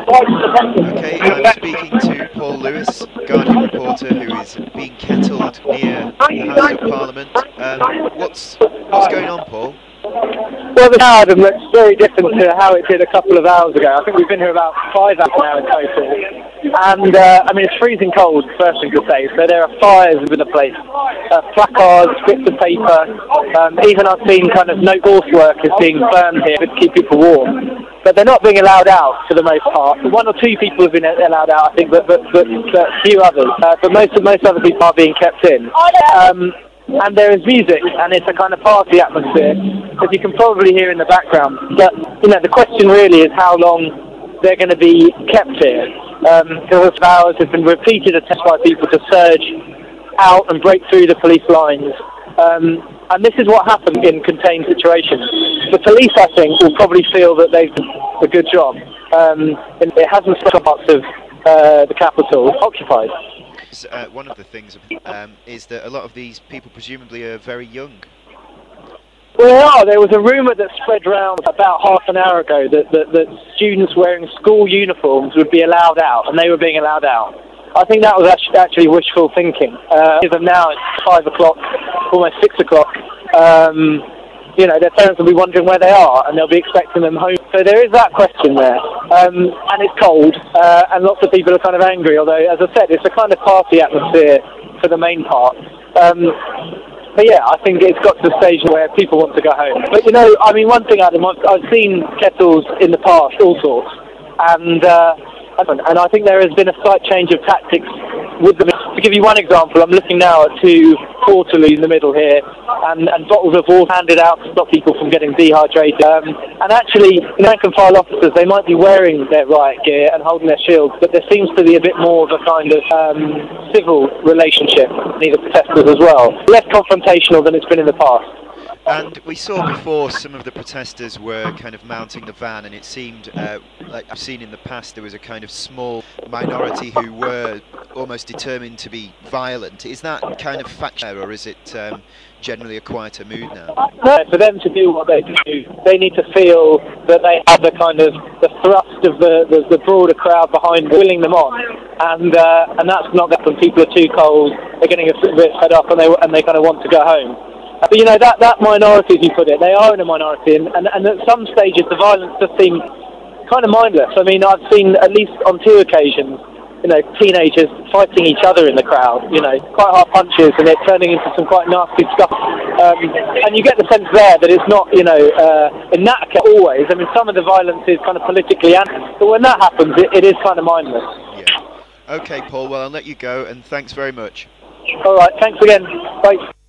Okay, I'm speaking to Paul Lewis, Guardian reporter, who is being kettled near the Houses of Parliament. What's going on, Paul? Well, the Howden looks very different to how it did a couple of hours ago. I think we've been here about 5 hours now in total. And, I mean, it's freezing cold, first thing to say. So there are fires within the place. Placards, bits of paper. Even I've seen kind of no force workers being burned here to keep people warm. But they're not being allowed out for the most part. One or two people have been allowed out, I think, but few others. But most other people are being kept in. And there is music, and it's a kind of party atmosphere, as you can probably hear in the background. But, the question really is how long they're going to be kept here. Because hours have been repeated attempts by people to surge out and break through the police lines. And this is what happens in contained situations. The police, I think, will probably feel that they've done a good job. It hasn't stopped parts of the capital occupied. One of the things is that a lot of these people presumably are very young. Well, there was a rumour that spread around about half an hour ago that students wearing school uniforms would be allowed out, and they were being allowed out. I think that was actually wishful thinking. Even now it's 5 o'clock, almost 6 o'clock. Their parents will be wondering where they are, and they'll be expecting them home. So there is that question there. And it's cold, and lots of people are kind of angry, although, as I said, it's a kind of party atmosphere for the main part. But yeah, I think it's got to the stage where people want to go home. But one thing, Adam, I've seen kettles in the past, all sorts, and I think there has been a slight change of tactics with them. To give you one example, I'm looking now at 2 Portaloos in the middle here, and bottles of water handed out to stop people from getting dehydrated. And actually, rank and file officers, they might be wearing their riot gear and holding their shields, but there seems to be a bit more of a kind of civil relationship with the protesters as well. Less confrontational than it's been in the past. And we saw before some of the protesters were kind of mounting the van, and it seemed like I've seen in the past there was a kind of small minority who were almost determined to be violent. Is that kind of fact, or is it generally a quieter mood now? No, for them to do what they do, they need to feel that they have the kind of the thrust of the broader crowd behind willing them on, and that's not that when people are too cold, they're getting a bit fed up, and they kind of want to go home. But that minority, as you put it, they are in a minority, and at some stages the violence does seem kind of mindless. I mean, I've seen, at least on 2 occasions, teenagers fighting each other in the crowd, quite hard punches, and it turning into some quite nasty stuff. And you get the sense there that it's not, in that case always. I mean, some of the violence is kind of politically animated, but when that happens, it is kind of mindless. Yeah. Okay, Paul, well, I'll let you go, and thanks very much. All right, thanks again. Bye.